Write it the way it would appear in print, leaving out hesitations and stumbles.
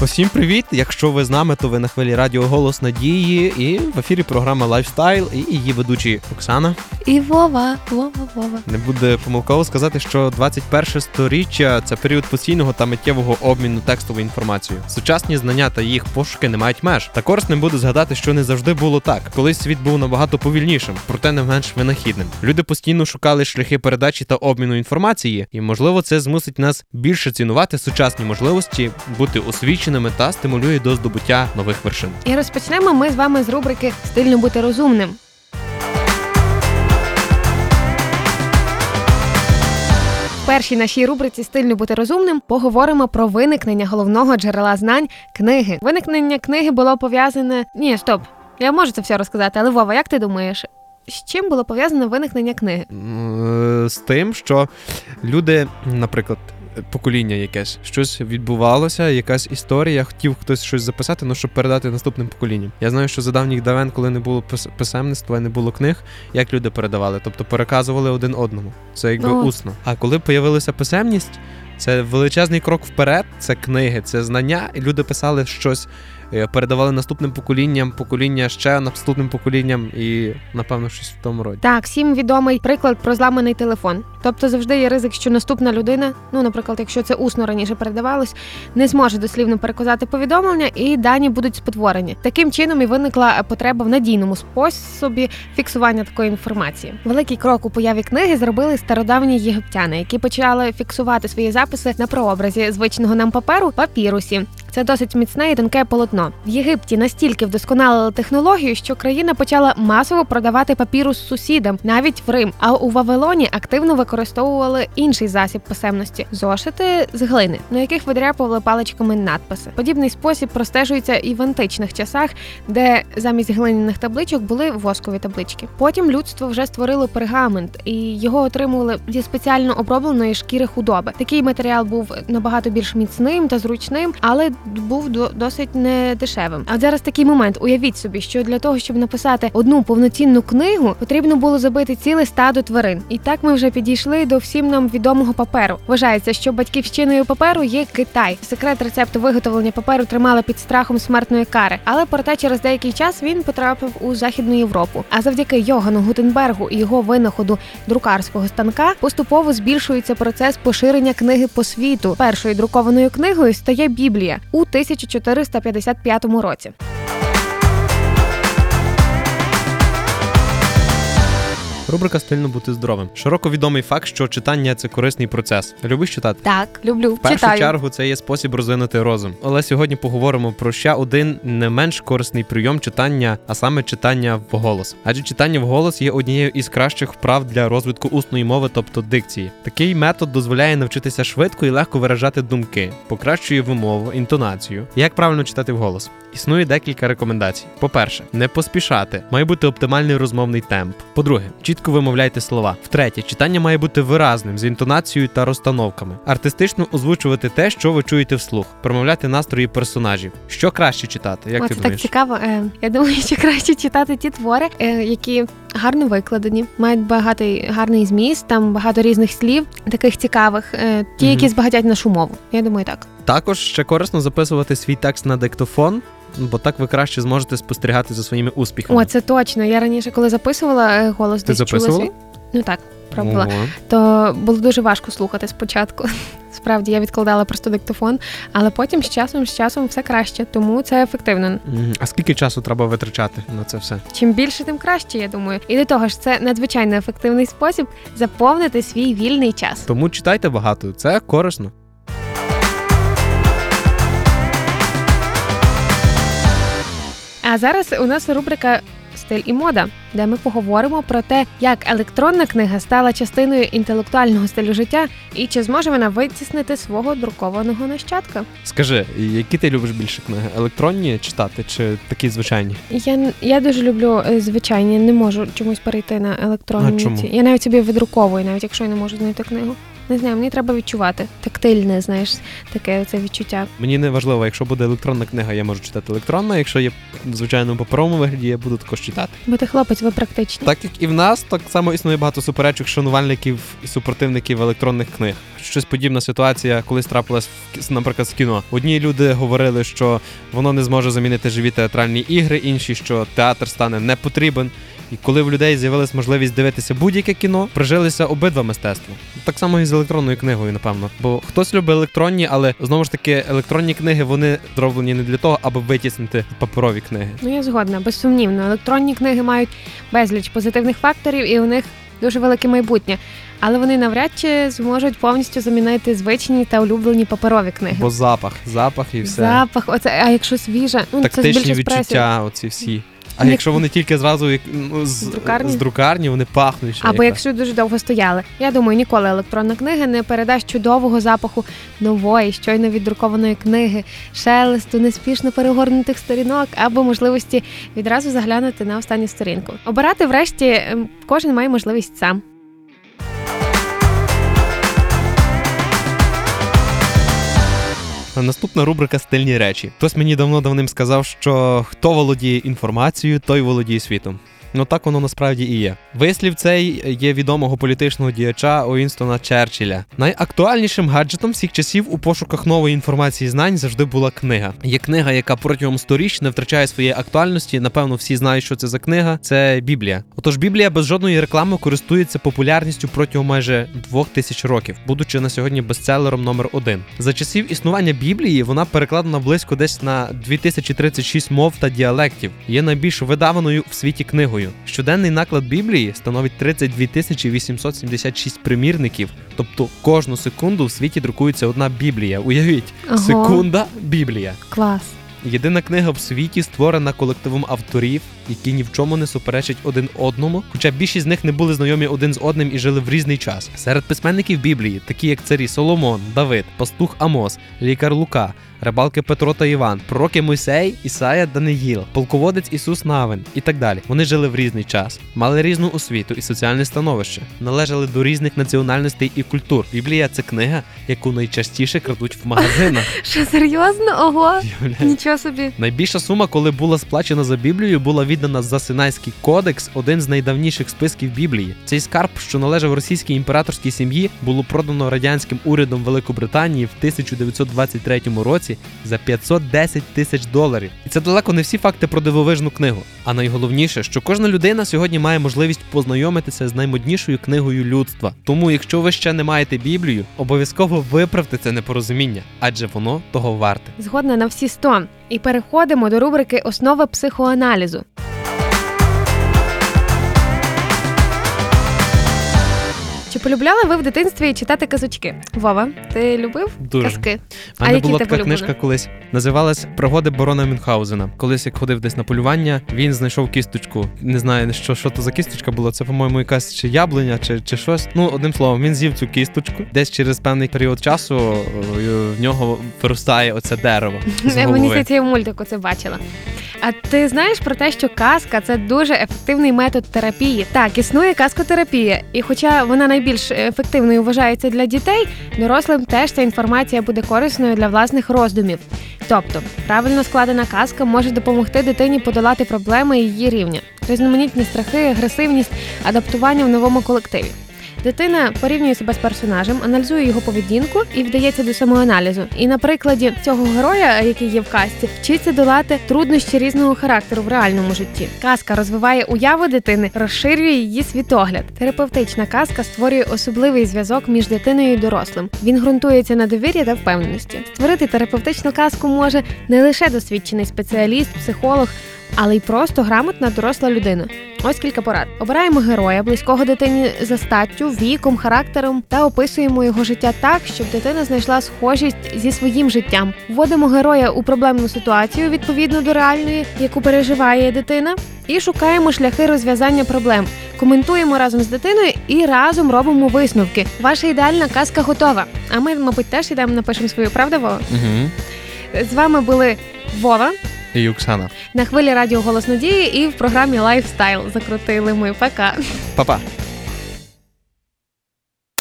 Усім привіт! Якщо ви з нами, то ви на хвилі радіо «Голос Надії» і в ефірі програма «Лайфстайл» і її ведучі Оксана. І Вова. Не буде помилково сказати, що 21 сторіччя – це період постійного та миттєвого обміну текстовою інформацією. Сучасні знання та їх пошуки не мають меж. Та корисним буде згадати, що не завжди було так. Колись світ був набагато повільнішим, проте не менш винахідним. Люди постійно шукали шляхи передачі та обміну інформації, і, можливо, це змусить нас більше цінувати сучасні можливості, бути освіченими та стимулює до здобуття нових вершин. І розпочнемо ми з вами з рубрики «Стильно бути розумним». В першій нашій рубриці «Стильно бути розумним» поговоримо про виникнення головного джерела знань – книги. Виникнення книги було пов'язане... Ні, стоп. Я можу це все розказати, але, Вова, як ти думаєш, з чим було пов'язане виникнення книги? З тим, що люди, наприклад, покоління якесь, щось відбувалося, якась історія, хотів хтось щось записати, щоб передати наступним поколінням. Я знаю, що за давніх давен, коли не було писемництва, не було книг, як люди передавали? Тобто переказували один одному. Це якби усно. А коли появилася писемність, це величезний крок вперед, це книги, це знання, і люди писали щось, передавали наступним поколінням, покоління ще наступним поколінням і, напевно, щось в тому роді. Так, всім відомий приклад про зламаний телефон. Тобто завжди є ризик, що наступна людина, наприклад, якщо це усно раніше передавалось, не зможе дослівно переказати повідомлення і дані будуть спотворені. Таким чином і виникла потреба в надійному способі фіксування такої інформації. Великий крок у появі книги зробили стародавні єгиптяни, які почали фіксувати свої записи на прообразі звичного нам паперу – папірусі. Це досить міцне і тонке полотно. В Єгипті настільки вдосконалили технологію, що країна почала масово продавати папірус сусідам, навіть в Рим. А у Вавилоні активно використовували інший засіб писемності – зошити з глини, на яких видряпували паличками надписи. Подібний спосіб простежується і в античних часах, де замість глиняних табличок були воскові таблички. Потім людство вже створило пергамент, і його отримували зі спеціально обробленої шкіри худоби. Такий матеріал був набагато більш міцним та зручним, але був досить недешевим. А зараз такий момент. Уявіть собі, що для того, щоб написати одну повноцінну книгу, потрібно було забити ціле стадо тварин. І так ми вже підійшли до всім нам відомого паперу. Вважається, що батьківщиною паперу є Китай. Секрет рецепту виготовлення паперу тримали під страхом смертної кари. Але проте через деякий час він потрапив у Західну Європу. А завдяки Йоганну Гутенбергу і його винаходу друкарського станка поступово збільшується процес поширення книги по світу. Першою друкованою книгою стає Біблія у 1455 році. Рубрика «Стильно бути здоровим». Широко відомий факт, що читання – це корисний процес. Любиш читати? Так, люблю. В першу чергу це є спосіб розвинути розум. Але сьогодні поговоримо про ще один не менш корисний прийом читання, а саме читання вголос. Адже читання вголос є однією із кращих вправ для розвитку усної мови, тобто дикції. Такий метод дозволяє навчитися швидко і легко виражати думки, покращує вимову, інтонацію. Як правильно читати вголос? Існує декілька рекомендацій. По-перше, не поспішати. Має бути оптимальний розмовний темп. По-друге, чітко вимовляйте слова. В-третє, читання має бути виразним, з інтонацією та розстановками. Артистично озвучувати те, що ви чуєте вслух. Промовляти настрої персонажів. Що краще читати? Як ти думаєш? Так цікаво. Я думаю, що краще читати ті твори, які гарно викладені, мають гарний зміст, там багато різних слів, таких цікавих, ті, які збагатять нашу мову. Я думаю, так. Також ще корисно записувати свій текст на диктофон, бо так ви краще зможете спостерігати за своїми успіхами. О, це точно. Я раніше, коли записувала голос, ти записувала? Так, пробувала. То було дуже важко слухати спочатку. Справді, я відкладала просто диктофон, але потім з часом все краще, тому це ефективно. А скільки часу треба витрачати на це все? Чим більше, тим краще, я думаю. І до того ж, це надзвичайно ефективний спосіб заповнити свій вільний час. Тому читайте багато, це корисно. А зараз у нас рубрика «Стиль і мода», де ми поговоримо про те, як електронна книга стала частиною інтелектуального стилю життя і чи зможе вона витіснити свого друкованого нащадка. Скажи, які ти любиш більше книги? Електронні читати чи такі звичайні? Я дуже люблю звичайні, не можу чомусь перейти на електронні. А чому? Я навіть собі видруковую, навіть якщо я не можу знайти книгу. Не знаю, мені треба відчувати. Тактильне, знаєш, таке оце відчуття. Мені не важливо, якщо буде електронна книга, я можу читати електронно, якщо є в звичайному паперовому вигляді, я буду також читати. Бо ти хлопець, ви практичні. Так як і в нас, так само існує багато суперечок шанувальників і супротивників електронних книг. Щось подібна ситуація колись трапилась, наприклад, з кіно. Одні люди говорили, що воно не зможе замінити живі театральні ігри, інші, що театр стане не потрібен. І коли в людей з'явилась можливість дивитися будь-яке кіно, прижилися обидва мистецтва. Так само і з електронною книгою, напевно. Бо хтось любить електронні, але знову ж таки електронні книги, вони зроблені не для того, аби витіснити паперові книги. Ну, я згодна, безсумнівно. Електронні книги мають безліч позитивних факторів, і у них дуже велике майбутнє. Але вони навряд чи зможуть повністю замінити звичні та улюблені паперові книги. Бо запах і все. Запах, оце, а якщо свіже, це Тактичні більше відчуття, оці всі. А якщо вони тільки зразу з друкарні, вони пахнуть. Або якщо дуже довго стояли. Я думаю, ніколи електронна книга не передасть чудового запаху нової, щойно віддрукованої книги, шелесту, неспішно перегорнутих сторінок, або можливості відразу заглянути на останню сторінку. Обирати, врешті, кожен має можливість сам. Наступна рубрика «Стильні речі». Хтось мені давним сказав, що хто володіє інформацією, той володіє світом. Ну так воно насправді і є. Вислів цей є відомого політичного діяча Уінстона Черчилля. Найактуальнішим гаджетом всіх часів у пошуках нової інформації і знань завжди була книга. Є книга, яка протягом сторіч не втрачає своєї актуальності. Напевно, всі знають, що це за книга. Це Біблія. Отож, Біблія без жодної реклами користується популярністю протягом майже 2000 років, будучи на сьогодні бестселером номер 1. За часів існування Біблії вона перекладена близько десь на 2036 мов та діалектів. Є найбільш видаваною в світі книгою. Щоденний наклад Біблії становить 32 876 примірників, тобто кожну секунду в світі друкується одна Біблія. Уявіть, секунда – Біблія. Клас. Єдина книга в світі створена колективом авторів, які ні в чому не суперечать один одному, хоча більшість з них не були знайомі один з одним і жили в різний час. Серед письменників Біблії, такі як царі Соломон, Давид, пастух Амос, лікар Лука, рибалки Петро та Іван, пророки Мойсей, Ісая, Даниїл, полководець Ісус Навин і так далі. Вони жили в різний час, мали різну освіту і соціальне становище, належали до різних національностей і культур. Біблія – це книга, яку найчастіше крадуть в магазинах. Що, серйозно? Ого! Нічого собі. Найбільша сума, коли була сплачена за Біблію, була віддана за Синайський кодекс, один з найдавніших списків Біблії. Цей скарб, що належав російській імператорській сім'ї, було продано радянським урядом Великобританії в 1923 році за $510 тисяч. І це далеко не всі факти про дивовижну книгу. А найголовніше, що кожна людина сьогодні має можливість познайомитися з наймоднішою книгою людства. Тому, якщо ви ще не маєте Біблію, обов'язково виправте це непорозуміння, адже воно того варте. Згодна на всі 100. І переходимо до рубрики «Основи психоаналізу». Чи полюбляли ви в дитинстві читати казочки? Вова, ти любив казки? У мене була така книжка колись. Називалась «Пригоди барона Мюнхгаузена». Колись, як ходив десь на полювання, він знайшов кісточку. Не знаю, що то за кісточка була. Це, по-моєму, якась чи яблуня, чи щось. Ну, одним словом, він з'їв цю кісточку. Десь через певний період часу в нього виростає оце дерево з голови. Мені здається, я в мультику це бачила. А ти знаєш про те, що казка – це дуже ефективний метод терапії? Так, існує казкотерапія. І хоча вона найбільш ефективною вважається для дітей, дорослим теж ця інформація буде корисною для власних роздумів. Тобто, правильно складена казка може допомогти дитині подолати проблеми її рівня. Різноманітні страхи, агресивність, адаптування в новому колективі. Дитина порівнює себе з персонажем, аналізує його поведінку і вдається до самоаналізу. І на прикладі цього героя, який є в казці, вчиться долати труднощі різного характеру в реальному житті. Казка розвиває уяву дитини, розширює її світогляд. Терапевтична казка створює особливий зв'язок між дитиною і дорослим. Він ґрунтується на довір'ї та впевненості. Створити терапевтичну казку може не лише досвідчений спеціаліст, психолог, але й просто грамотна доросла людина. Ось кілька порад. Обираємо героя, близького дитині за статтю, віком, характером та описуємо його життя так, щоб дитина знайшла схожість зі своїм життям. Вводимо героя у проблемну ситуацію, відповідно до реальної, яку переживає дитина, і шукаємо шляхи розв'язання проблем. Коментуємо разом з дитиною і разом робимо висновки. Ваша ідеальна казка готова. А ми, мабуть, теж ідемо напишемо свою, правда, Вова? Угу. З вами були Вова і Оксана. На хвилі радіо «Голос Надії» і в програмі «Лайфстайл» закрутили ми. Пока. Па-па.